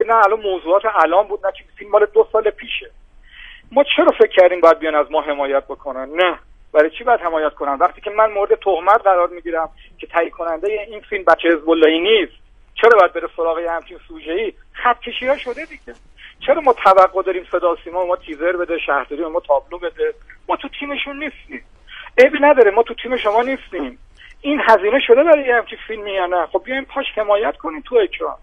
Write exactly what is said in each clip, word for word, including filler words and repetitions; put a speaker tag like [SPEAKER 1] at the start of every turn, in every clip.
[SPEAKER 1] نه الان موضوعات الان بود، نه که فیلم مال دو سال پیشه. ما چرا فکر کردیم باید بیان از ما حمایت بکنن؟ نه، برای چی باید حمایت کنن وقتی که من مورد تهمت قرار میگیرم که تهیه کننده این فیلم بچه حزب اللهی نیست؟ چرا باید بره سراغ همچین سوژه‌ای؟ خط کشی‌ها شده دیگه. چرا ما توقع داریم صدا سیما ما تیزر بده، شهرداری ما تابلو بده؟ ما تو تیمشون نیستیم. عیبی نداره، ما تو تیم شما نیستیم. این هزینه شده برای همچین فیلمی یا نه؟ خب بیایم پاش حمایت کنیم تو اکران.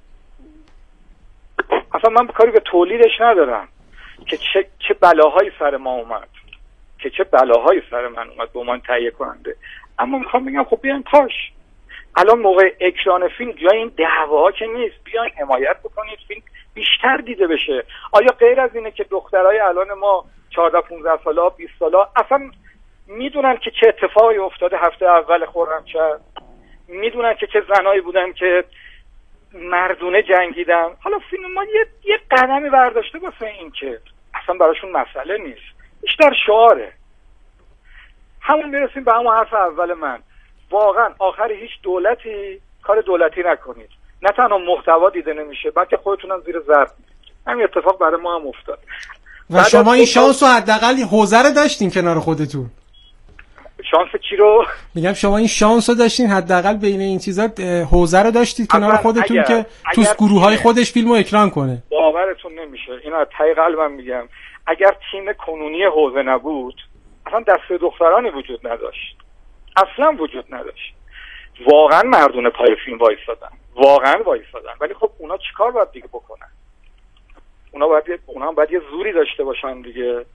[SPEAKER 1] اصلا من کاری به تولیدش ندارم که چه چه بلاهایی سر ما اومد، که چه بلاهایی سر من اومد به عنوان تهیه کننده. اما میخوام بگم خب بیاین پاش. الان موقع اکران فیلم جای این دعواها که نیست، بیاین حمایت بکنید فیلم بیشتر دیده بشه. آیا غیر از اینه که دخترای الان ما چهارده پانزده ساله بیست ساله اصلا میدونن که چه اتفاقی افتاده هفته اول خرمشهر؟ میدونن که چه زنایی بودن که مردونه جنگیدن؟ حالا فیلم ما یه یه قدمی برداشته واسه این که اصلا براشون مسئله نیست، بیشتر شعاره. همون میرسیم به همون حرف اول من. واقعا آخر هیچ دولتی کار دولتی نکنید. نه تنها محتوا دیده نمیشه بلکه خودتونم زیر ضرب می‌گیرید. همین اتفاق برای ما هم افتاد.
[SPEAKER 2] و شما این شانس رو حداقل حوزه رو داشتین کنار خودتون.
[SPEAKER 1] شانس چی رو؟
[SPEAKER 2] میگم شما این شانس رو داشتین حداقل بین این چیزا حوزه رو داشتید کنار خودتون اگر، که تو گروه‌های خودش فیلمو اکران کنه.
[SPEAKER 1] باورتون نمیشه، اینو از ته قلبم میگم. اگر تیم کنونی حوزه نبود اصلا دسته دخترانی وجود نداشت، اصلا وجود نداشت. واقعا مردونه پای فیلم وایسادن، واقعا وایسادن. ولی خب اونا چیکار باید دیگه بکنن؟ اونا باید اونا باید یه زوری داشته باشن دیگه.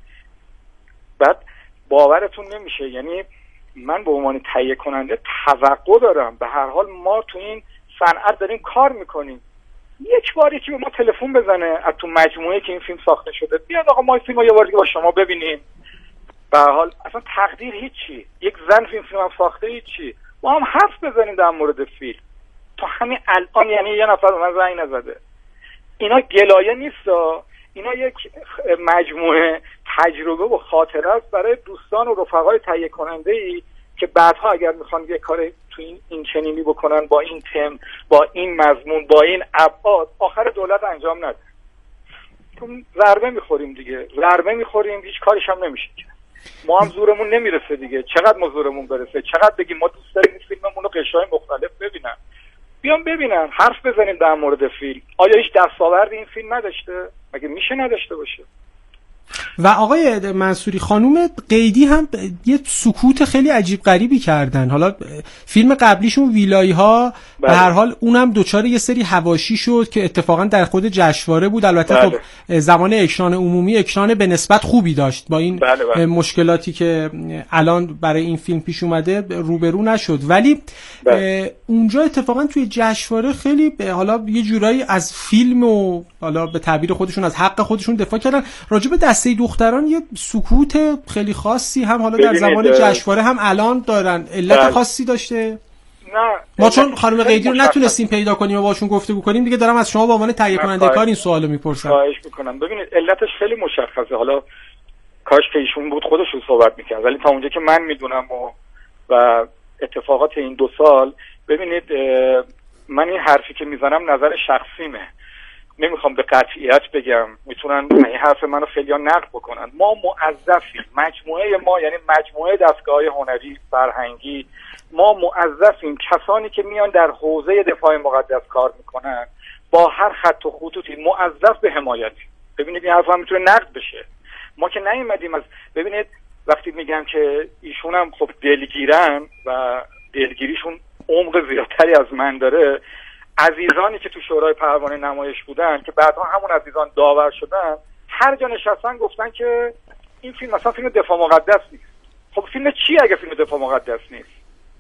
[SPEAKER 1] بعد باورتون نمیشه، یعنی من به عنوان تهیه کننده توقع دارم. به هر حال ما تو این صنعت داریم کار میکنیم. یک باری که به ما تلفن بزنه از تو مجموعه که این فیلم ساخته شده، بیاد آقا ما این فیلمو یه بار دیگه با شما ببینیم. به هر حال اصلا تقدیر هیچی، یک زن فیلم فیلم هم ساخته هیچی، ما هم حرف بزنیم در مورد فیلم. تا همین الان یعنی یه نفر به من زنگ نزده. اینا گلایه نیست، اینا یک مجموعه تجربه و خاطره است برای دوستان و رفقای تهیه کننده ای که بعدها اگر میخوان یه کار تو این این چنینی بکنن با این تم، با این مضمون، با این ابعاد، آخر دولت انجام نده. چون ضربه میخوریم دیگه، ضربه میخوریم، هیچ کارش هم نمیشه. ما هم زورمون نمیرسه دیگه. چقدر ما زورمون برسه؟ چقدر بگیم ما دوست داریم این فیلممون رو قشرهای مختلف ببینن؟ بیان ببینن، حرف بزنیم در مورد فیلم. آیا هیچ دستاوردی این فیلم نداشته؟ مگه میشه نداشته باشه؟
[SPEAKER 2] و آقای منصوری، خانوم قیدی هم یه سکوت خیلی عجیب غریبی کردن. حالا فیلم قبلیشون ویلایی ها به هر حال اونم دوچار یه سری حواشی شد که اتفاقا در خود جشنواره بود. البته بله. خب زمان اکران عمومی اکران به نسبت خوبی داشت با این بله بله. مشکلاتی که الان برای این فیلم پیش اومده روبرو نشد. ولی بله. اونجا اتفاقا توی جشنواره خیلی حالا یه جورایی از فیلم و حالا به تعبیر خودشون از حق خودشون دفاع کردن. راجع به دسته دختران یه سکوت خیلی خاصی هم حالا در زمان جشنواره هم الان دارن. علت بله. خاصی داشته؟
[SPEAKER 1] نه
[SPEAKER 2] ما چون خانم قیدی رو نتونستیم پیدا کنیم و باشون گفتگو کنیم دیگه دارم از شما به عنوان تهیه کننده کار این سوالو میپرسم.
[SPEAKER 1] خواهش میکنم. ببینید علتش خیلی مشخصه. حالا کاش که ایشون بود خودشون صحبت میکرد، ولی تا اونجا که من میدونم و و اتفاقات این دو سال، ببینید من این حرفی که میزنم نظر شخصیمه، نمیخوام به قطعیت بگم، میتونن این حرف منو خیلی‌ها نقد بکنن. ما موظفیم، مجموعه ما یعنی مجموعه دستگاه‌های هنری فرهنگی، ما موظفیم کسانی که میان در حوزه دفاع مقدس کار میکنن با هر خط و خطوطی موظف به حمایتی. ببینید این حرف هم میتونه نقد بشه. ما که نیومدیم از ببینید وقتی میگم که ایشون هم خب دلگیرن و دلگیریشون عمق زیادتری از من داره، عزیزانی که تو شورای پروانه نمایش بودن که بعدها همون عزیزان داور شدن، هر جا نشستن گفتن که این فیلم مثلا فیلم دفاع مقدس نیست. خب فیلم چی اگه فیلم دفاع مقدس نیست؟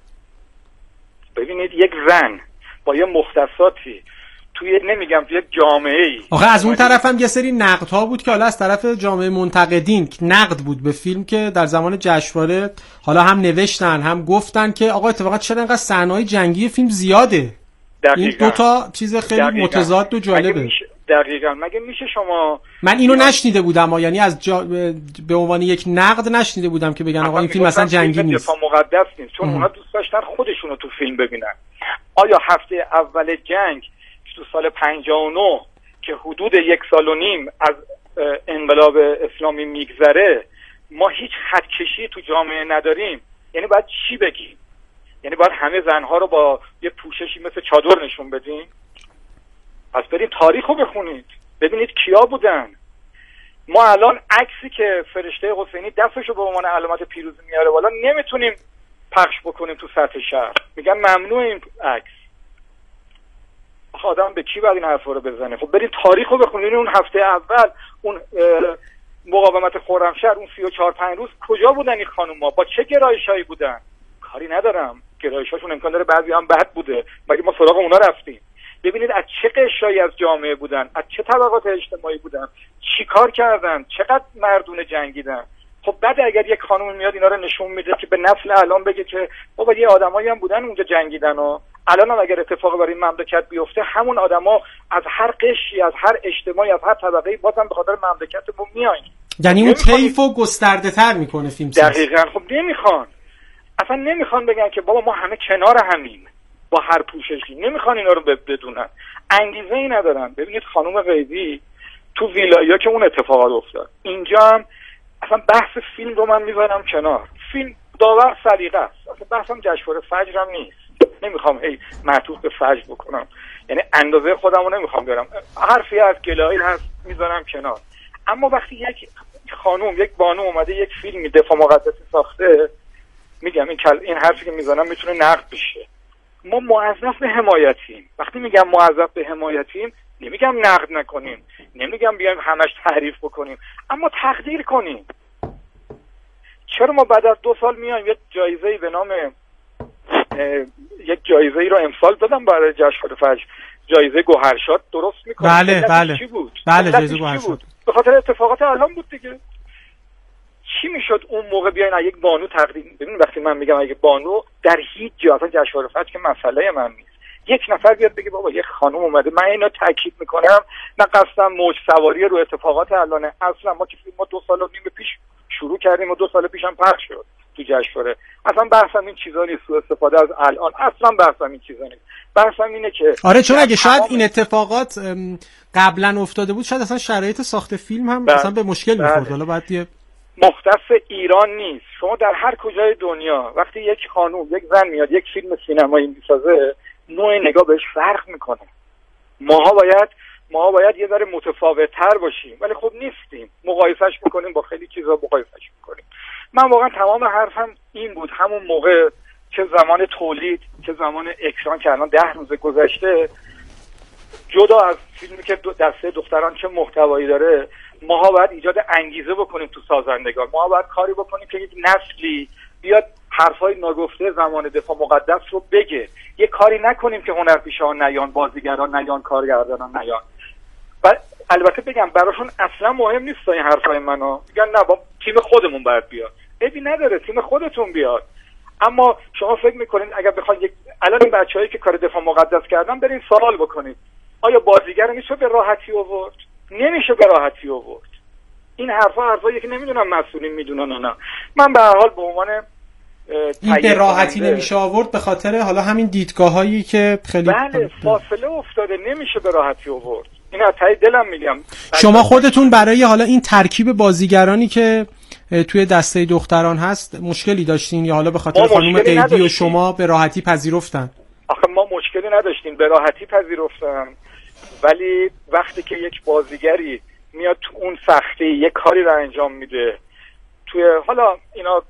[SPEAKER 1] ببینید یک زن با یه مختصاتی توی نمیگم توی یک جامعه‌ای،
[SPEAKER 2] آخه از اون طرف هم یه سری نقدها بود که حالا از طرف جامعه منتقدین نقد بود به فیلم که در زمان جشنواره حالا هم نوشتن هم گفتن که آقا اتفاقا چرا انقدر صحنه‌های جنگی فیلم زیاده. دقیقا. این دو تا چیز خیلی دقیقا. متضاد و جالبه.
[SPEAKER 1] مگه دقیقاً مگه میشه شما
[SPEAKER 2] من اینو نشنیده بودم، یعنی از جا... به عنوان یک نقد نشنیده بودم که بگن آقا این فیلم مثلا جنگی نیست،
[SPEAKER 1] دفاع مقدس نیست، چون اونا دوست داشتن خودشونو تو فیلم ببینن. آیا هفته اول جنگ تو سال پنجاه و نه که حدود یک سال و نیم از انقلاب اسلامی میگذره ما هیچ خطکشی تو جامعه نداریم، یعنی باید چی بگیم؟ یعنی باید همه زنها رو با یه پوششی مثل چادر نشون بدیم؟ پس برید تاریخ رو بخونید ببینید کیا بودن. ما الان عکسی که فرشته حسینی دستشو به عنوان علامت پیروزی میاره بالا نمیتونیم پخش بکنیم تو سطح شهر، میگن ممنوع این عکس. آدم به کی باید این حرفا رو بزنه؟ خب برید تاریخ رو بخونید. اون هفته اول اون مقاومت خرمشهر اون سی و چهار پنج روز کجا بودن این خانوما؟ با چه گرایشایی بودن؟ کاری ندارم، گرایشاشون امکان داره بعضی هم بد بوده، مگه ما سراغ اونا رفتیم؟ ببینید از چه قشری از جامعه بودن، از چه طبقات اجتماعی بودن، چی کار کردن، چقدر مردونه جنگیدن. خب بعد اگر یک خانم میاد اینا رو نشون میده که به نسل الان بگه که بابا یه آدمایی هم بودن اونجا جنگیدن و الان هم اگر اتفاق برای این مملکت بیفته همون آدما از هر قشری از هر اجتماعی از هر طبقه‌ای بازم به خاطر مملکتمون میاین.
[SPEAKER 2] یعنی اون طیفو گسترده تر میکنه فیلم ساز.
[SPEAKER 1] دقیقاً. خب نمیخوان، اصلا نمیخوان بگن که بابا ما همه کنار همیم با هر پوششی، نمیخوان اینا رو بدونن، انگیزه ای ندارن. ببینید خانم قیدی تو ویلایی‌ها که اون اتفاقات افتاد، اینجا هم اصلا بحث فیلم رو من میذارم کنار. فیلم داور سلیقه است، اصلا بحثم جشنواره فجر هم نیست. نمیخوام هی معطوف به فجر بکنم، یعنی اندازه خودم رو نمیخوام بیارم، حرفی از گلایی هست میذارم کنار. اما وقتی یک خانوم یک بانو اومده یک فیلمی دفاع مقدسی ساخته، میگم این کل... این حرفی که میزنم میتونه نقد بشه. ما موظف به حمایتیم. وقتی میگم موظف به حمایتیم نمیگم نقد نکنیم، نمیگم بیایم همش تعریف بکنیم، اما تقدیر کنیم. چرا ما بعد از دو سال میایم یک جایزه‌ای به نام یک جایزه‌ای رو امسال دادم برای جشنواره فجر، جایزه گوهرشاد درست میکنه؟
[SPEAKER 2] بله بله
[SPEAKER 1] چی بود؟
[SPEAKER 2] بله جایزه گوهرشاد
[SPEAKER 1] به خاطر اتفاقات الان بود دیگه. چی میشد اون موقع بیاین یک بانو تقدیم؟ ببین وقتی من میگم یک بانو در هیچ جا، اصلا جشنواره فجر که مسئله من نیست، یک نفر بیاد بگه بابا یک خانم اومده. من اینو تاکید میکنم، نه قصدم موج سواری رو اتفاقات الان، اصلا ما که فیلم ما دو سال و نیم پیش شروع کردیم و دو سال پیش هم پخش شد تو جشنواره. اصلا بحثم این چیزا نیست، سوء استفاده از الان، اصلا بحثم این چیزا نیست. بحثم اینه که
[SPEAKER 2] آره، چون اگه شاید این اتفاقات قبلا افتاده بود شاید اصلا شرایط ساخت فیلم هم مثلا به مشکل می‌خورد. حالا بعد یه
[SPEAKER 1] مختص ایران نیست، شما در هر کجای دنیا وقتی یک خانم یک زن میاد یک فیلم سینمایی میسازه، نوع نگاه بهش فرق میکنه. ماها باید ماها باید یه ذره متفاوت‌تر باشیم، ولی خب نیستیم. مقایسهش میکنیم با خیلی چیزا، مقایسهش میکنیم. من واقعا تمام حرفم این بود همون موقع، چه زمان تولید چه زمان اکران که الان ده روز گذشته، جدا از فیلمی که دسته دختران چه محتوایی داره، ماها باید ایجاد انگیزه بکنیم تو سازندگان. ماها باید کاری بکنیم که یک نسلی بیاد حرفای ناگفته زمان دفاع مقدس رو بگه. یه کاری نکنیم که هنرپیشه‌ها نیان، بازیگران نیان، کارگردانان نیان. و البته بگم براشون اصلا مهم نیست این حرفای منو، میگن نه با تیم خودمون باید بیاد. عیبی نداره تیم خودتون بیاد، اما شما فکر میکنین اگر بخواید یک الان این بچه‌هایی که کار دفاع مقدس کردن برین سوال بکنید آیا بازیگر میشه به راحتی آورد؟ نمیشه به راحتی آورد. این حرفا حرفایی که نمیدونم مسئولین میدونن نه. من به هر حال به عنوان
[SPEAKER 2] این به راحتی نمیشه آورد به خاطر حالا همین دیدگاه‌هایی که خیلی
[SPEAKER 1] بله فاصله افتاده، نمیشه به راحتی آورد. این از ته دلم میگم.
[SPEAKER 2] شما خودتون برای حالا این ترکیب بازیگرانی که توی دسته دختران هست مشکلی داشتین یا حالا به خاطر خانم قیدی و شما به راحتی پذیرفتن؟
[SPEAKER 1] آخه ما مشکلی نداشتیم، به راحتی پذیرفتن، ولی وقتی که یک بازیگری میاد تو اون سختی یک کاری رو انجام میده، توی حالا اینا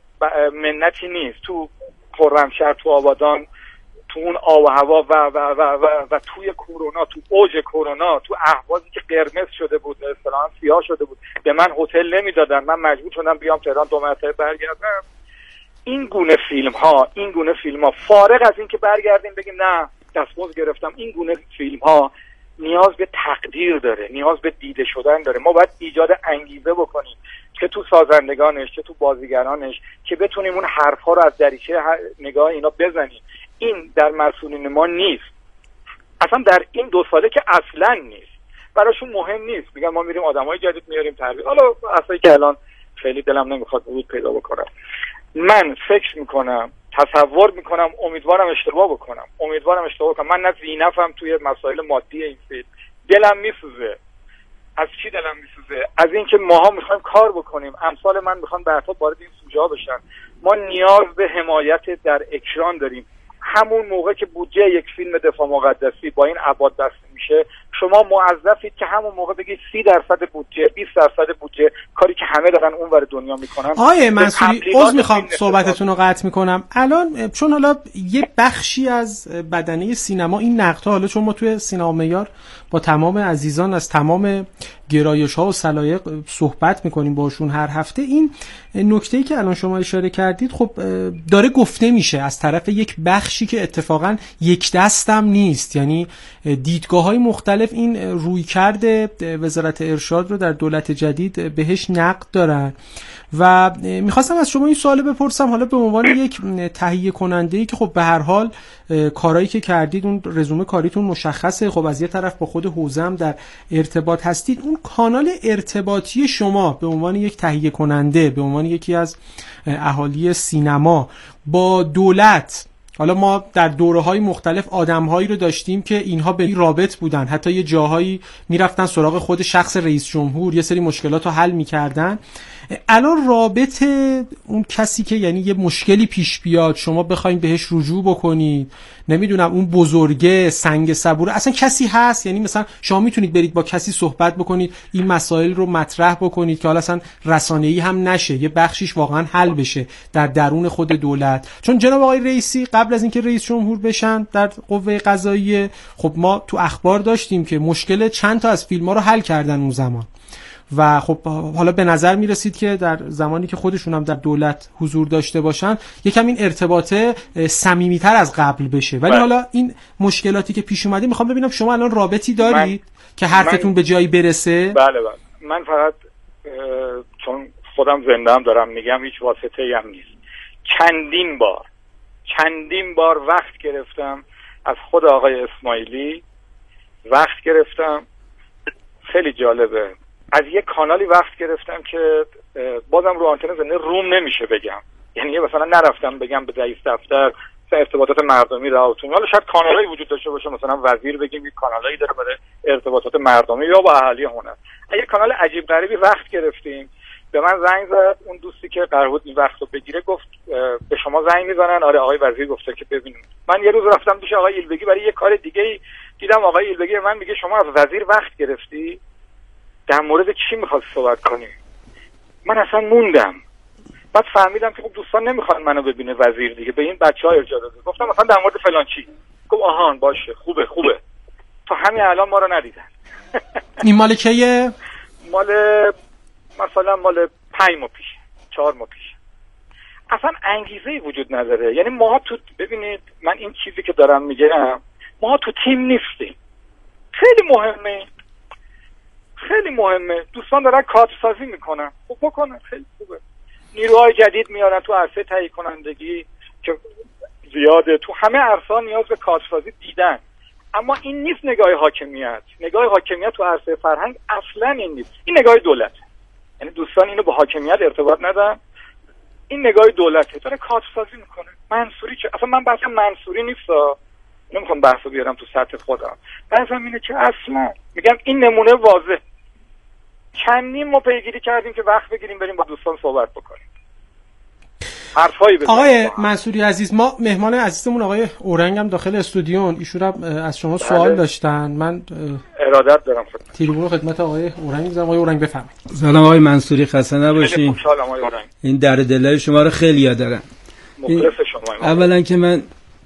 [SPEAKER 1] منتی نیست، تو خرمشهر، تو آبادان، تو اون آب و هوا و و و و, و توی کرونا، تو اوج کرونا، تو اهوازی که قرمز شده بود، اصطلاحاً سیاه شده بود، به من هتل نمیدادن، من مجبور شدم بیام تهران دو مرتبه برگردم. این گونه فیلم ها این گونه فیلم ها فارغ از این که برگردیم بگیم نه دستمزد گرفتم، این گونه فیلم ها نیاز به تقدیر داره، نیاز به دیده شدن داره. ما باید ایجاد انگیزه بکنیم که تو سازندگانش چه تو بازیگرانش، که بتونیم اون حرفا رو از دریچه نگاه اینا بزنیم. این در مسئولین ما نیست، اصلا در این دو ساله که اصلا نیست، براشون مهم نیست. میگن ما میریم آدمای جدید میاریم تربیت. حالا اصلا که الان خیلی دلم نمیخواد ورود پیدا بکنم. من فکر میکنم، تصور میکنم، امیدوارم اشتباه بکنم امیدوارم اشتباه بکنم من نه زینفم توی مسائل مادی این فیلم، دلم میسوزه از چی دلم میسوزه؟ از اینکه ماها میخوایم کار بکنیم، امثال من میخوان به حتی وارد این سوژه ها بشن. ما نیاز به حمایت در اکران داریم. همون موقع که بودجه یک فیلم دفاع مقدسی با این ابعاد بسته میشه، شما موظفید که همون موقع بگید سی درصد بودجه، بیست درصد بودجه، کاری که همه دارن اونور دنیا میکنن.
[SPEAKER 2] آیه منصوری، عذر میخوام صحبتتون رو قطع میکنم. الان چون حالا یه بخشی از بدنه سینما این نقدها، حالا چون ما توی سینما معیار با تمام عزیزان از تمام گرایش‌ها و سلایق صحبت میکنیم باشون هر هفته، این نکته‌ای که الان شما اشاره کردید خب داره گفته میشه از طرف یک بخشی که اتفاقا یک دستم نیست. یعنی دیدگاه‌های مختلف این رویکرد وزارت ارشاد رو در دولت جدید بهش نقد دارن و میخواستم از شما این سوال بپرسم، حالا به عنوان یک تهیه کننده‌ای که خب به هر حال کارهایی که کردید، اون رزومه کاریتون مشخصه، خب از یه طرف با خود حوزه هم در ارتباط هستید، اون کانال ارتباطی شما به عنوان یک تهیه کننده، به عنوان یکی از اهالی سینما با دولت، حالا ما در دوره‌های مختلف آدم‌هایی رو داشتیم که اینها به رابط بودن، حتی یه جاهایی میرفتن سراغ خود شخص رئیس جمهور، یه سری مشکلات رو حل می‌کردن. الان رابط اون کسی که یعنی یه مشکلی پیش بیاد شما بخواید بهش رجوع بکنید، نمیدونم اون بزرگه سنگ صبوره، اصلا کسی هست؟ یعنی مثلا شما میتونید برید با کسی صحبت بکنید، این مسائل رو مطرح بکنید که حالا اصلا رسانه‌ای هم نشه، یه بخشیش واقعا حل بشه در درون خود دولت؟ چون جناب آقای رئیسی قبل از اینکه رئیس جمهور بشن در قوه قضاییه، خب ما تو اخبار داشتیم که مشکل چند تا از فیلم‌ها رو حل کردن اون زمان و خب حالا به نظر میرسید که در زمانی که خودشون هم در دولت حضور داشته باشن یکم این ارتباطه صمیمیتر از قبل بشه، ولی بله. حالا این مشکلاتی که پیش اومده، میخوام ببینم شما الان رابطی دارید من... که حرفتون من... به جایی برسه؟
[SPEAKER 1] بله بله، من فقط چون خودم زنده هم دارم میگم، هیچ واسطه‌ای هم نیست. چندین بار چندین بار وقت گرفتم از خود آقای اسماعیلی، وقت گرفتم، خیلی جالبه، از یک کانالی وقت گرفتم که بازم رو آنتن زنده روم نمیشه بگم، یعنی مثلا نرفتم بگم به رئیس دفتر ارتباطات مردمی راهتون، حالا شاید کانالایی وجود داشته باشه، مثلا وزیر بگیم یک کانالایی داره برای ارتباطات مردمی یا با اهالی هنر. یک کانال عجیب غریبی وقت گرفتیم، به من زنگ زد اون دوستی که قرار بود این وقت رو بگیره، گفت به شما زنگ میزنن، آره آقای وزیر گفته که ببینیم. من یه روز رفتم پیش آقای ایلبگی برای یه کار دیگه، دیدم آقای ایلبگی من میگه شما از وزیر وقت گرفتی؟ در مورد چی میخواد صحبت کنیم؟ من اصلا موندم. بعد فهمیدم که خب دوستان نمیخوان منو ببینه وزیر دیگه، به این بچه‌ها ارجاع داده. گفتم مثلا در مورد فلان چی؟ گفت آهان باشه خوبه خوبه. تو همین الان ما رو ندیدن.
[SPEAKER 2] این مال کیه؟
[SPEAKER 1] مال مثلا مال پنج ماه پیش، چهار ماه پیش. اصلا انگیزه‌ای وجود نداره. یعنی ما تو، ببینید من این چیزی که دارم میگم، ما تو تیم نیستیم. خیلی مهمه. خیلی مهمه. دوستان دارن کادر سازی میکنن، خب بکنن، خیلی خوبه. نیروهای جدید میارن تو عرصه تهیه کنندگی که زیاده، تو همه عرصه‌ها نیاز به کادر سازی دیدن، اما این نیست نگاه حاکمیت. نگاه حاکمیت تو عرصه فرهنگ اصلا این نیست، این نگاه دولت. یعنی دوستان اینو با حاکمیت ارتباط ندن، این نگاه دولته، داره کادر سازی میکنه. منصوری که اصلا من بحثم منصوری نیستا، نمیخوام بحثو بیارم تو سطح خودم، بحثم اینه که اصلا میگم این نمونه واضح. چندین ما پیگیری کردیم که وقت بگیریم بریم با دوستان صحبت بکنیم، حرفایی بزنیم.
[SPEAKER 2] آقای منصوری عزیز، ما مهمان عزیزمون آقای اورنگ هم داخل استودیون، ایشون هم از شما سوال داشتن. من
[SPEAKER 1] ارادت دارم خدمت
[SPEAKER 2] تلفن خدمت آقای اورنگ میذارم. آقای اورنگ بفرمایید.
[SPEAKER 3] سلام آقای منصوری، خسته نباشین.
[SPEAKER 1] خوشحالم آقای اورنگ.
[SPEAKER 3] این درد دلای شما رو خیلی یاد دارم.
[SPEAKER 1] مخلص شما.
[SPEAKER 3] اولا که من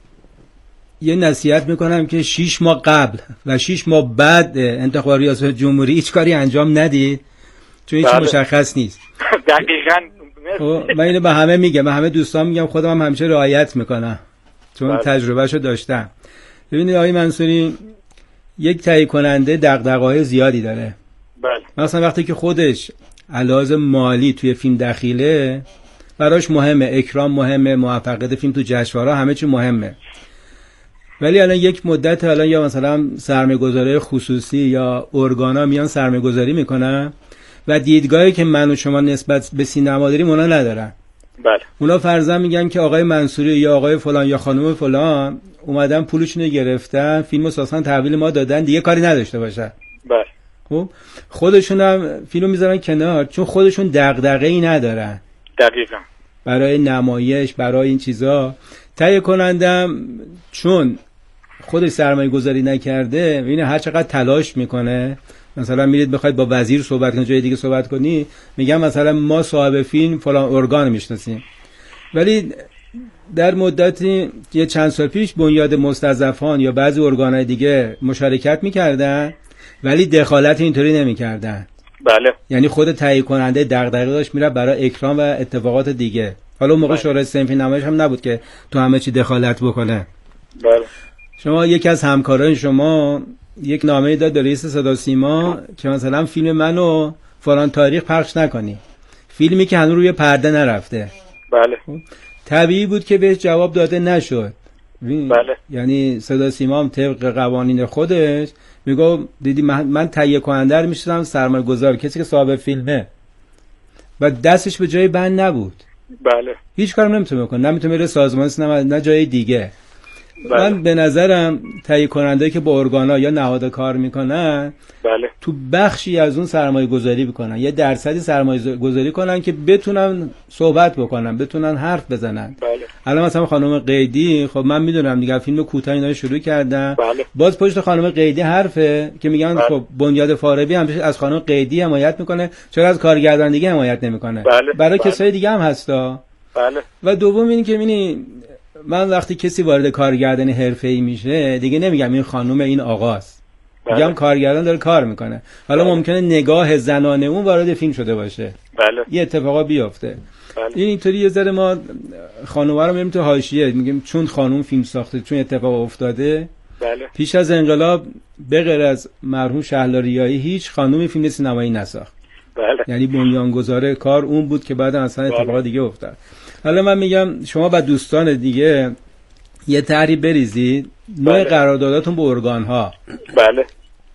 [SPEAKER 3] یه نصیحت میکنم که شش ماه قبل و شش ماه بعد انتخاب ریاست جمهوری هیچ کاری انجام ندید، چون هیچ مشخص نیست.
[SPEAKER 1] دقیقاً.
[SPEAKER 3] من اینو به همه میگم، به همه دوستان میگم، خودم هم همیشه رعایت میکنم چون تجربهشو داشتم. ببینید آقای منصوری، یک تهیه کننده دغدغه‌های زیادی داره.
[SPEAKER 1] بله.
[SPEAKER 3] مثلا وقتی که خودش علاوه مالی توی فیلم دخیله، براش مهمه، اکرام مهمه، موفقیت فیلم تو جشنواره، همه چی مهمه. ولی الان یک مدت الان یا مثلا سرمایه‌گذاری خصوصی یا ارگانا میان سرمایه‌گذاری میکنن و دیدگاهی که من و شما نسبت به سینما داریم اونا ندارن.
[SPEAKER 1] بله.
[SPEAKER 3] اونا فرضاً میگن که آقای منصوری یا آقای فلان یا خانم فلان اومدن پولشون رو گرفتن، فیلمو ساختن، تحویل ما دادن، دیگه کاری نداشته باشن.
[SPEAKER 1] بله.
[SPEAKER 3] خب خودشون هم فیلمو میذارن کنار چون خودشون دغدغه‌ای ندارن
[SPEAKER 1] دقیقاً
[SPEAKER 3] برای نمایش، برای این چیزا. تهیه کنندم چون خودش سرمایه گذاری نکرده، ببینید هر چقدر تلاش میکنه، مثلا میرید بخواید با وزیر صحبت کنید، جای دیگه صحبت کنی، میگم مثلا ما صاحب فیلم فلان ارگان میشناسیم، ولی در مدتی یه چند سال پیش بنیاد مستضعفان یا بعضی ارگان‌های دیگه مشارکت میکردن ولی دخالت اینطوری نمیکردن.
[SPEAKER 1] بله.
[SPEAKER 3] یعنی خود تهیه کننده دغدغه داشت میره برای اکرام و اتفاقات دیگه. حالا اون موقع شورای صنفی نمایش هم نبود که تو همه چی دخالت بکنه.
[SPEAKER 1] بله.
[SPEAKER 3] شما یکی از همکاران شما یک نامه داد به رئیس صدا سیما که مثلا فیلم منو فلان تاریخ پخش نکنی، فیلمی که هنوز روی پرده نرفته.
[SPEAKER 1] بله.
[SPEAKER 3] طبیعی بود که بهش جواب داده نشد.
[SPEAKER 1] بله.
[SPEAKER 3] یعنی صدا سیما هم طبق قوانین خودش میگه دیدی من, من تهیه کننده رو میشدم سرمایه گذار، کسی که صاحب فیلمه و دستش به جای بند نبود.
[SPEAKER 1] بله.
[SPEAKER 3] هیچ کارم نمیتونه بکنه، نمیتونه بره سازمان سینما نه جای دیگه.
[SPEAKER 1] بله.
[SPEAKER 3] من به نظرم تهیه کننده که با ارگانا یا نهاد کار میکنن،
[SPEAKER 1] بله،
[SPEAKER 3] تو بخشی از اون سرمایه گذاری بکنن، یه درصدی سرمایه گذاری کنن که بتونن صحبت بکنن، بتونن حرف بزنن.
[SPEAKER 1] بله.
[SPEAKER 3] الان مثلا خانم قیدی، خب من میدونم دیگه فیلم کوتاه اینا شروع کردن.
[SPEAKER 1] بله.
[SPEAKER 3] باز پشت خانم قیدی حرفه که میگن
[SPEAKER 1] بله.
[SPEAKER 3] خب بنیاد فارابی هم از خانم قیدی حمایت میکنه، چرا از کارگردان دیگه حمایت نمیکنه؟
[SPEAKER 1] بله.
[SPEAKER 3] برای
[SPEAKER 1] بله.
[SPEAKER 3] کسای دیگه هم هستا.
[SPEAKER 1] بله.
[SPEAKER 3] و دوم این که میبینی من وقتی کسی وارد کارگردانی حرفه‌ای میشه دیگه نمیگم این خانم این آقاست،
[SPEAKER 1] بله.
[SPEAKER 3] میگم کارگردان داره کار میکنه. حالا
[SPEAKER 1] بله.
[SPEAKER 3] ممکنه نگاه زنانه اون وارد فیلم شده باشه،
[SPEAKER 1] بله.
[SPEAKER 3] یه اتفاقا بیفته.
[SPEAKER 1] بله.
[SPEAKER 3] این اینطوری یه ذره ما خانوما رو میریم تو حاشیه، میگیم چون خانم فیلم ساخته، چون اتفاق افتاده.
[SPEAKER 1] بله.
[SPEAKER 3] پیش از انقلاب به غیر از مرحوم شهلا ریاحی هیچ خانومی فیلم سینمایی نساخت.
[SPEAKER 1] بله.
[SPEAKER 3] یعنی بنیانگذار کار اون بود که بعد اصلا اتفاقات
[SPEAKER 1] بله.
[SPEAKER 3] دیگه افتاد. حالا من میگم شما و دوستان دیگه یه طرحی بریزید، نوع
[SPEAKER 1] بله.
[SPEAKER 3] قرارداداتون با ارگان‌ها،
[SPEAKER 1] بله،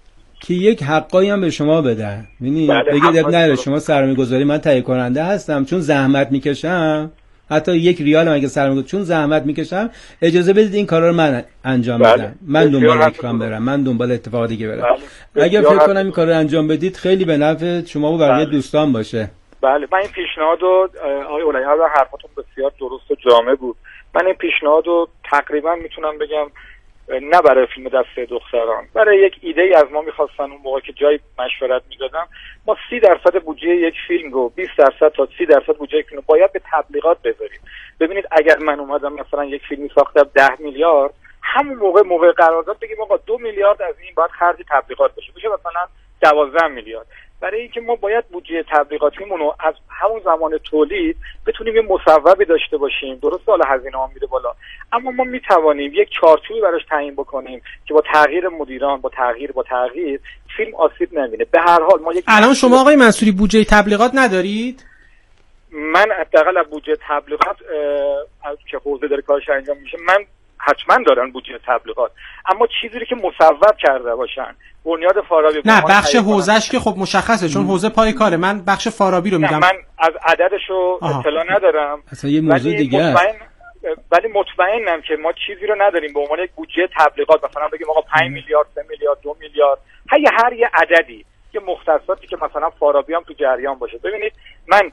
[SPEAKER 3] که یک حقایی هم به شما بدن. یعنی
[SPEAKER 1] بله.
[SPEAKER 3] بگید اب نره شما سرمایه‌گذاری، من تهیه کننده هستم، چون زحمت میکشم، حتی یک ریال هم اگه سرمایه چون زحمت میکشم اجازه بدید این کارا رو من انجام
[SPEAKER 1] بله.
[SPEAKER 3] بدم، من دنبال اکرام برم، من دنبال اتفاق دیگه برم.
[SPEAKER 1] بله.
[SPEAKER 3] اگه فکر کنم این کارو انجام بدید خیلی به نفع شما و بقیه
[SPEAKER 1] بله.
[SPEAKER 3] دوستان باشه.
[SPEAKER 1] بله، من این پیشنهاد رو آقای اولایی ها حرفاتون بسیار درست و جامع بود. من این پیشنهاد رو تقریبا میتونم بگم نه برای فیلم دسته دختران، برای یک ایده ای از ما میخواستن اون موقع که جای مشورت میدادم، ما سی درصد بودجه یک فیلم رو، بیست درصد تا سی درصد بودجه یک فیلم رو باید به تبلیغات بذاریم. ببینید اگر من اومدم مثلا یک فیلمی ساختم ده میلیارد، همون موقع موقع قرارداد بگیم آقا دو میلیارد از این باید خرج تبلیغات بشه، بشه مثلا دوازده میلیارد. برای اینکه ما باید بودجه تبلیغاتیمون رو از همون زمان تولید بتونیم یه مصوبی داشته باشیم. درسته حالا هزینه ها میره بالا، اما ما میتوانیم یک چارچوبی براش تعیین بکنیم که با تغییر مدیران، با تغییر با تغییر فیلم آسیب نبینه. به هر حال ما یک
[SPEAKER 2] الان شما آقای منصوری بودجه تبلیغات ندارید؟
[SPEAKER 1] من حداقل از بودجه تبلیغات از که حوزه داره کارش انجام میشه، من حتما دارن بودجه تبلیغات، اما چیزی که مصوب کرده باشن. بنیاد فارابی
[SPEAKER 2] نه بخش حوزهش که خب مشخصه، چون حوزه پای کاره. من بخش فارابی رو میگم.
[SPEAKER 1] من از عددشو اطلاع ندارم،
[SPEAKER 3] اصلا یه موضوع دیگه است.
[SPEAKER 1] مطمئن ولی مطمئنم که ما چیزی رو نداریم به عنوان یک بودجه تبلیغات مثلا بگیم آقا پنج میلیارد، سه میلیارد، دو میلیارد، هر هر یه عددی که مختصاتی که مثلا فارابی هم تو جریان باشه. ببینید من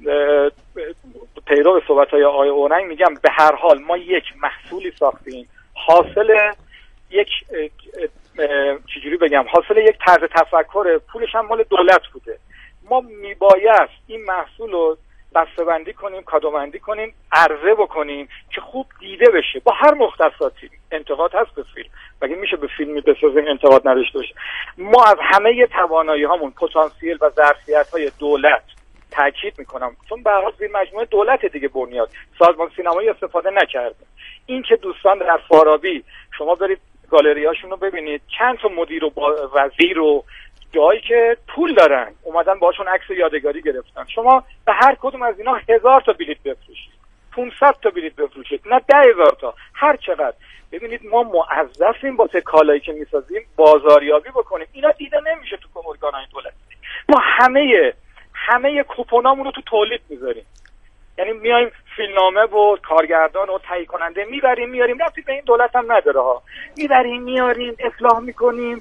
[SPEAKER 1] پیرو صحبت‌های آقای اورنگ میگم به هر حال ما یک محصولی ساختیم، حاصل یک چجوری بگم حاصل یک طرز تفکر، پولش هم مال دولت بوده. ما میباید این محصول رو بسته‌بندی کنیم، کادوبندی کنیم، عرضه بکنیم که خوب دیده بشه. با هر مختصاتی انتقاد هست به فیلم، مگه میشه به فیلمی بسازیم انتقاد نداشته باشه؟ ما از همه توانایی هامون، پتانسیل و ظرفیت های دولت تاکید میکنم، چون به هر حال فیلم مجموعه دولت دیگه، بنیاد سازمان سینمایی استفاده نکرده. این که دوستان در فارابی شما برید گالریاشون رو ببینید، چند تا مدیر و وزیر و جایی که پول دارن اومدن باشون عکس یادگاری گرفتن. شما به هر کدوم از اینا هزار تا بلیت بفروشید، پانصد تا بلیت بفروشید، نه ده هزار تا، هر چقدر. ببینید ما موظفیم با کالایی که میسازیم بازاریابی بکنیم. اینا دیده نمیشه تو ارگان‌های دولتی. ما همه همه کوپونامون رو تو تولید میذاریم، یعنی میایم فیلمنامه و کارگردان و تهیه کننده میبریم میاریم، رفتی به این دولت هم نداره ها، میبریم میاریم اصلاح میکنیم،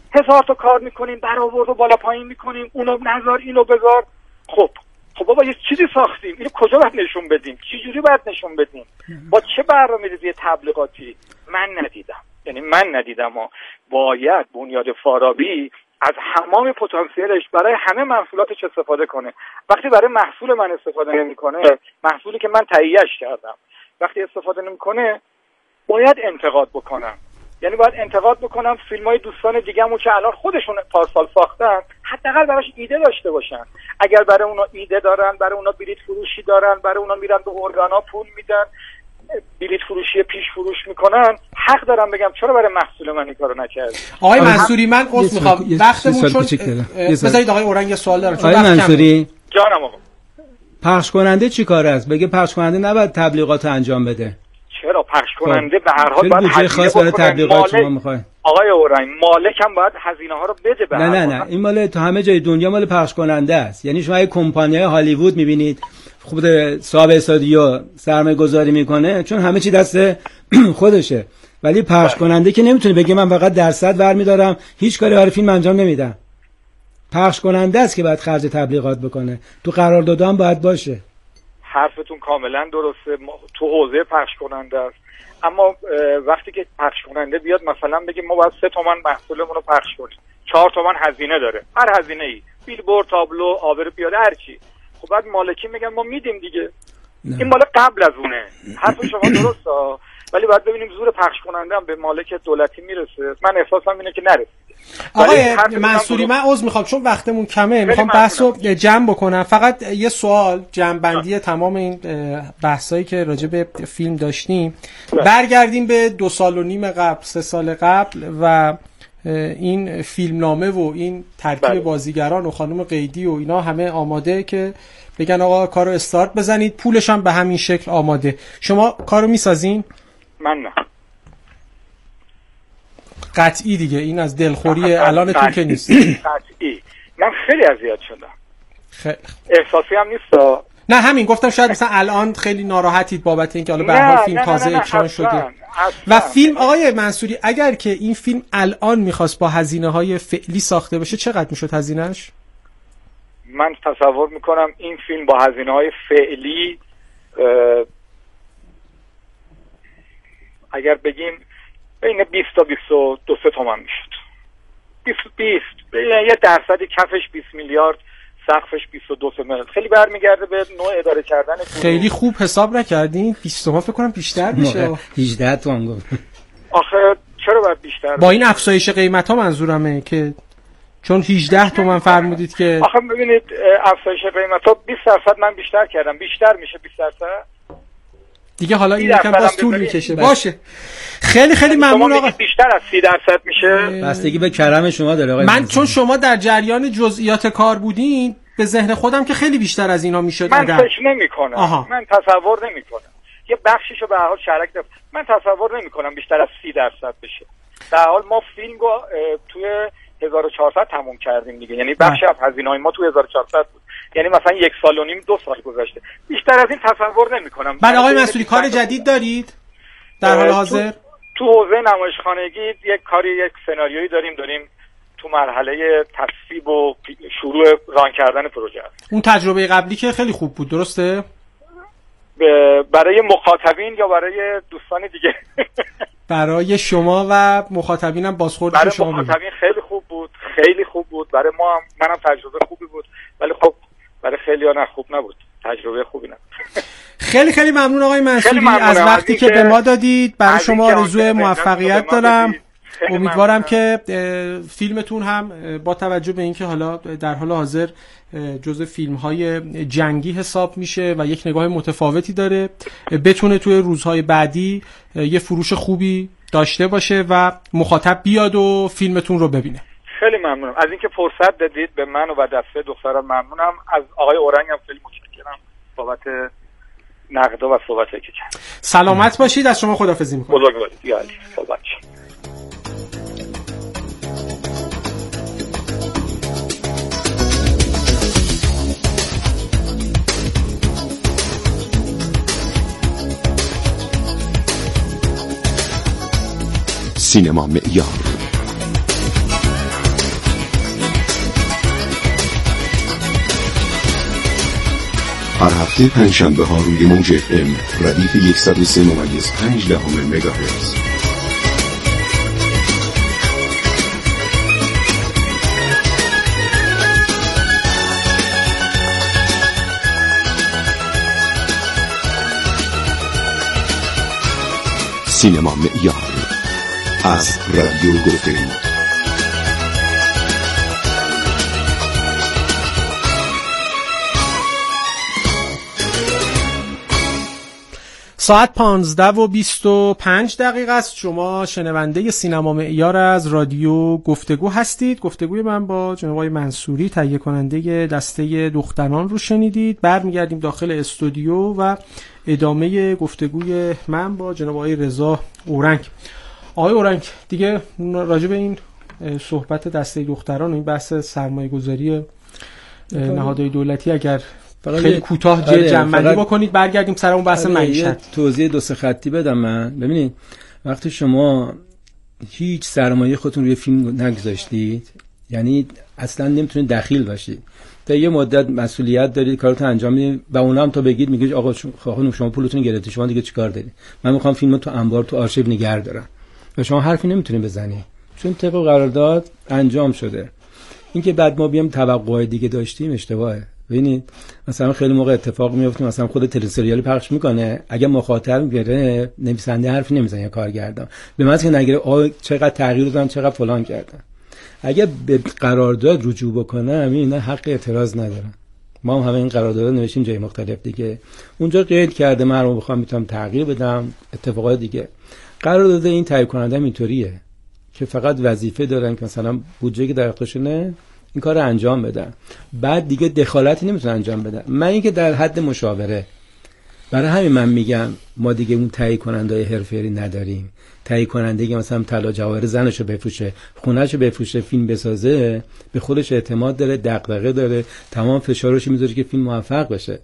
[SPEAKER 1] هزار تا کار میکنیم، برآورد و بالا پایین میکنیم، اونو نذار اینو بذار. خب خب بابا یه چیزی ساختیم، اینو کجا باید نشون بدیم؟ چه جوری باید نشون بدیم؟ با چه برنامه‌ریزی تبلیغاتی؟ من ندیدم، یعنی من ندیدم. و باید بنیاد فارابی از تمام پتانسیلش برای همه محصولاتش استفاده کنه. وقتی برای محصول من استفاده نمیکنه، محصولی که من تهیه‌اش کردم، وقتی استفاده نمیکنه، باید انتقاد بکنم. یعنی باید انتقاد بکنم فیلم‌های دوستان دیگه‌مو که الان خودشون پارسال ساختن، حداقل براش ایده داشته باشن. اگر برای اونا ایده دارن، برای اونا بلیط فروشی دارن، برای اونا میرن به ارگانا پول میدن، بلیط فروشی پیش فروش میکنن، حق دارم بگم چرا برای محصول من این کارو نکردی؟
[SPEAKER 2] آقای منصوری من عذر میخوام وقتمون چون بذارید آقای اورنگ سوال دارم.
[SPEAKER 3] آقای منصوری
[SPEAKER 1] جانم آقا،
[SPEAKER 3] پخش کننده چی کار است؟ بگه پخش کننده نباید تبلیغات انجام بده.
[SPEAKER 1] چرا پخش کننده به هر حال باید
[SPEAKER 3] هزینه خاص برای تبلیغات شما میخواد؟
[SPEAKER 1] آقای اورنگ مالک هم باید هزینه ها رو بده به
[SPEAKER 3] نه نه نه این مال تو همه جای دنیا مال پخش کننده است. یعنی شما یک کمپانی هالیوود میبینید خود صاحب استودیو سرمایه گذاری میکنه چون همه چی دست خودشه، ولی پخش کننده که نمیتونه بگه من فقط درصد برمیدارم هیچ کاری برای فیلم انجام نمیدم. پخش کننده است که باید خرج تبلیغات بکنه، تو قرارداد هم باید باشه.
[SPEAKER 1] حرفتون کاملا درسته، تو حوزه پخش کننده است. اما وقتی که پخش کننده بیاد مثلا بگه ما باید سه تومن محصولمون رو پخش کنیم، چهار تومن هزینه داره، هر هزینه ای، بیلبورد، تابلو، آبر پیاده، هر چی، خب بعد مالکی میگن ما میدیم دیگه. نه. این مال قبل از اونه. حرف شما درسته، ولی باید ببینیم زور پخش کننده هم به مالک دولتی میرسه. من احساسم اینه که نرسه.
[SPEAKER 2] آقای منصوری من عذر میخوام چون وقتمون کمه، میخوام بحثو جمع بکنم. فقط یه سوال، جمع بندی تمام این بحثایی که راجع به فیلم داشتیم. برگردیم به دو سال و نیم قبل، سه سال قبل و این فیلمنامه و این ترکیب بله. بازیگران و خانم قیدی و اینا همه آماده که بگن آقا کارو استارت بزنید، پولش هم به همین شکل آماده. شما کارو میسازین؟
[SPEAKER 1] من نه.
[SPEAKER 2] قطعی دیگه این از دلخوری الانتون که نیست.
[SPEAKER 1] قطعی. من خیلی اذیت شدم. خیلی احساسی هم نیست.
[SPEAKER 2] نه همین گفتم شاید مثلا الان خیلی ناراحتید بابت اینکه حالا به هر حال فیلم تازه اکران شده. اصلا. و فیلم آقای منصوری اگر که این فیلم الان میخواست با هزینه‌های فعلی ساخته بشه چقدر میشد هزینه‌اش؟
[SPEAKER 1] من تصور میکنم این فیلم با هزینه‌های فعلی اگر بگیم بین بیست تا بیست و دو تومن میشد. بیست بیست یه درصدی کفش بیست میلیارد، سقفش بیست و دو میلیارد. خیلی برمیگرده به نوع اداره کردن.
[SPEAKER 2] خیلی خوب حساب نکردین؟ بیست تومن فکر کنم بیشتر میشه.
[SPEAKER 3] هجده تومن گفت.
[SPEAKER 1] آخه چرا باید بیشتر؟
[SPEAKER 2] با این افزایش قیمت ها منظورمه که چون هجده تومن فرمودید که
[SPEAKER 1] آخه ببینید افزایش قیمت ها بیست درصد من بیشتر کردم. بیشتر میشه بیست درصد
[SPEAKER 2] دیگه. حالا این یکم باز طول میکشه. باشه خیلی خیلی ممنون آقا.
[SPEAKER 1] بیشتر از سی درصد میشه.
[SPEAKER 3] بستگی به کرم شما داره آقا.
[SPEAKER 2] من چون شما در جریان جزئیات کار بودین به ذهن خودم که خیلی بیشتر از اینا میشد.
[SPEAKER 1] من فکر نمی‌کنم. من تصور نمی‌کنم. یه بخشیشو به هر حال شرک دارم. من تصور نمی‌کنم بیشتر از سی درصد بشه. در حال ما فیلم رو توی هزار و چهارصد تموم کردیم دیگه. یعنی بخشی از هزینه‌های ما توی هزار و چهارصد بود. یعنی مثلا یک سال و نیم دو سال گذشته. بیشتر از این تصور نمی‌کنم.
[SPEAKER 2] بعد آقای مسئولی کار جدید دارید در حال حاضر؟
[SPEAKER 1] تو, تو حوزه نمایشخانگی یک کاری یک سناریویی داریم داریم تو مرحله تصویب و شروع ران کردن پروژه است.
[SPEAKER 2] اون تجربه قبلی که خیلی خوب بود درسته؟
[SPEAKER 1] برای مخاطبین یا برای دوستان دیگه؟
[SPEAKER 2] برای شما و مخاطبینم بازخوردی که شما
[SPEAKER 1] برای مخاطبین خیلی خوب بود، خیلی خوب بود. برای ما هم منم تجربه خوبی بود، ولی خب برای خیلی‌ها نه خوب نبود. تجربه خوبی نبود.
[SPEAKER 2] خیلی خیلی ممنون آقای منصوری از وقتی که به ما دادید. برای شما آرزوی موفقیت دارم. امیدوارم که فیلمتون هم با توجه به اینکه حالا در حال حاضر جزء فیلم‌های جنگی حساب میشه و یک نگاه متفاوتی داره بتونه توی روزهای بعدی یه فروش خوبی داشته باشه و مخاطب بیاد و فیلمتون رو ببینه.
[SPEAKER 1] خیلی ممنونم از اینکه فرصت دادید به من و دسته دختران. ممنونم از آقای اورنگ هم خیلی متشکرم بابت نقدا و صحبتایی که کرد.
[SPEAKER 2] سلامت باشید. از شما خداحافظی می‌کنم.
[SPEAKER 1] بزرگوارید. یعنی صحبت
[SPEAKER 4] سینما معیار هر هفته پنجشنبه ها روی موج اف ام ردیف صد و سه ممیز پنج دهم مگاهرتز. سینما معیار از رادیو گفتگو.
[SPEAKER 2] ساعت پانزده و بیست و پنج دقیقه است. شما شنونده سینما معیار از رادیو گفتگو هستید. گفتگوی من با جناب آقای منصوری، تهیه کننده دسته دختران رو شنیدید. برمیگردیم داخل استودیو و ادامه گفتگوی من با جناب آقای رضا اورنگ. آقای اورنگ، دیگه راجع به این صحبت دسته دختران و این بحث سرمایه گذاری نهادهای دولتی اگر خیلی کوتاه جه جمع‌بندی بکنید برگردیم سر اون بحث معیشت.
[SPEAKER 3] توضیح دو سه خطی بدم من. ببینید وقتی شما هیچ سرمایه خودتون روی فیلم نگذاشتید، یعنی اصلا نمیتونید دخیل باشید، تا یه مدت مسئولیت دارید، کارتون انجام میدید و اونا هم تا بگید میگید آقا خانم شما پولتون گرفتید، شما دیگه چیکار دارید؟ من میخوام فیلمو تو انبار تو آرشیو نگه دارم و شما حرفی نمیتونید بزنید چون طبق قرارداد انجام شده. اینکه بعد ما بیام توقعای دیگه داشتیم اشتباهه. ببینید مثلا خیلی موقع اتفاق میفته، مثلا خود تلویزیونی پخش میکنه، اگه مخاطب میگیره نویسنده حرفی نمیزنه یا کارگردان، به من که نگیره آ چقدر تغییر دادن چقدر فلان کردن. اگه به قرارداد رجوع بکنه همین حق اعتراض ندارن. ما هم همه این قرارداد نوشتیم جای مختلف دیگه، اونجا قید کرده من رو بخوام میتونم تغییر بدم اتفاقات دیگه. قرارداد این تهیه کننده اینطوریه که فقط وظیفه دارن که مثلا بودجه که در اختیارشونه این کار رو انجام بدن، بعد دیگه دخالتی نمیتونن انجام بدن. من اینکه در حد مشاوره، برای همین من میگم ما دیگه اون تهیه کننده‌های حرفه‌ای نداریم. تهیه کننده که مثلا طلا جواهر زنشو بفروشه، خونه‌شو بفروشه، فیلم بسازه، به خودش اعتماد داره، دغدغه داره، تمام فشارش میذاره که فیلم موفق بشه.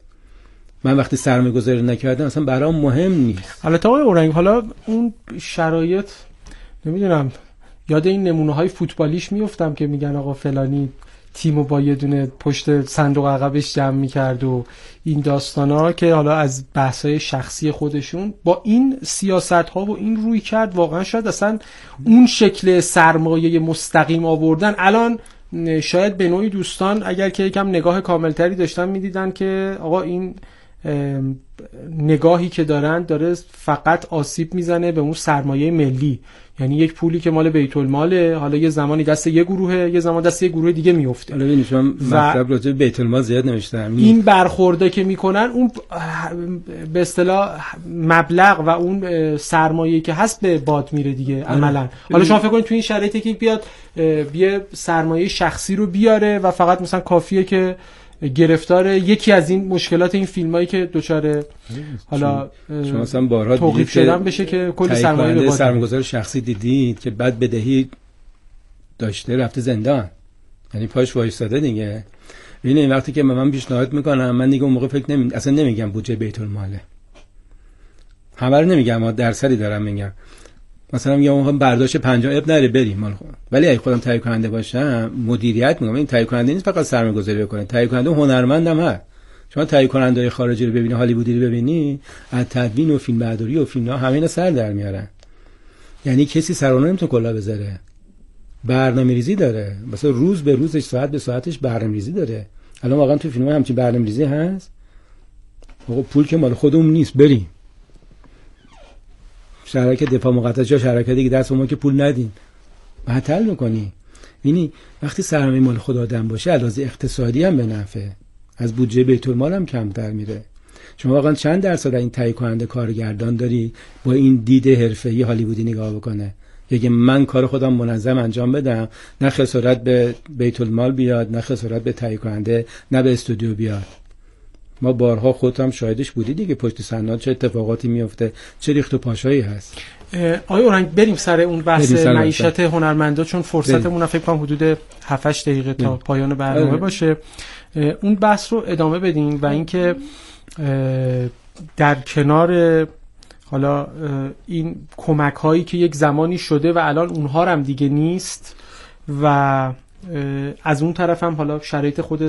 [SPEAKER 3] من وقتی سرمایه‌گذاری نکردم اصلا برام مهم نیست.
[SPEAKER 2] البته آقای اورنگ حالا اون شرایط نمیدونم، یاد این نمونه‌های فوتبالیش میافتم که میگن آقا فلانی تیمو با یه دونه پشت صندوق عقبش جمع میکرد و این داستانا که حالا از بحث‌های شخصی خودشون با این سیاست‌ها و این روی کرد واقعا شاید اصلا اون شکل سرمایه مستقیم آوردن الان شاید به نوعی دوستان اگر که یکم نگاه کاملتری داشتن میدیدن که آقا این نگاهی که دارن داره فقط آسیب میزنه به اون سرمایه ملی، یعنی یک پولی که مال بیت الماله حالا یه زمانی دست یه گروهه یه زمان دست یه گروه دیگه میفته.
[SPEAKER 3] حالا ببینید شما مطلب راجع به بیت المال زیاد نوشتم.
[SPEAKER 2] این برخورده که میکنن اون به اصطلاح مبلغ و اون سرمایه‌ای که هست به باد میره دیگه عملاً. حالا شما فکر کنید تو این شرایطی که بیاد بیه سرمایه شخصی رو بیاره و فقط مثلا کافیه که گرفتار یکی از این مشکلات این فیلمایی که دوچاره حالا
[SPEAKER 3] شما مثلا بارها
[SPEAKER 2] توقیف شدن بشه که کلی سرمایه به
[SPEAKER 3] سرمایه‌گذار شخصی دیدید که بعد بدهی داشته رفته زندان، یعنی پاش وایساده دیگه. ببینید وقتی که من پیشنهاد میکنم من دیگه اون موقع فکر نمی اصلا نمیگم بودجه بیت الماله، همه رو نمیگم، ما درصدی دارم میگم. مثلا میگم اون برداشت پنجاه اب نره بریم مال خودم، ولی اگه خودم تهیه کننده باشم مدیریت میکنم. این تهیه کننده نیست فقط سرمایه‌گذاری بکنه، تهیه کننده هنرمندم هست. شما تهیه کننده‌های خارجی رو ببینی، هالیوودی رو ببینی، از تدوین و فیلمبرداری و فیلم‌ها همه اینا سر در میارن. یعنی کسی سرانه نمیتونه کلا بذاره، برنامه‌ریزی داره، مثلا روز به روزش ساعت به ساعتش برنامه‌ریزی داره. الان واقعا تو فیلم‌ها همچین برنامه‌ریزی هست. آقا پول که مال خودمون نیست، بریم شرکت دفاع مقدس یا شرکتی دیگه دست ما که پول ندین معطل میکنی. یعنی وقتی سرمایه مال خود آدم باشه علاوه اقتصادی هم به نفعه، از بودجه بیت المال هم کمتر میره. شما واقعا چند درصد این تهیه کننده کارگردان داری با این دید حرفه‌ای هالیوودی نگاه بکنه، یعنی من کار خودم منظم انجام بدم، نه خسارت به بیت المال بیاد، نه خسارت به تهیه کننده، نه به استودیو بیاد. ما بارها خودم شاهدش بودی دیگه، پشت صحنه چه اتفاقاتی میفته، چه ریخت و پاشایی هست.
[SPEAKER 2] آیا اورنگ بریم سر اون بحث معیشت هنرمندا، چون فرصتمون فکر کنم حدود هفت هشت دقیقه تا پایان برنامه بریم. باشه اون بحث رو ادامه بدیم و اینکه در کنار حالا این کمک هایی که یک زمانی شده و الان اونها هم دیگه نیست و از اون طرف هم حالا شرایط خود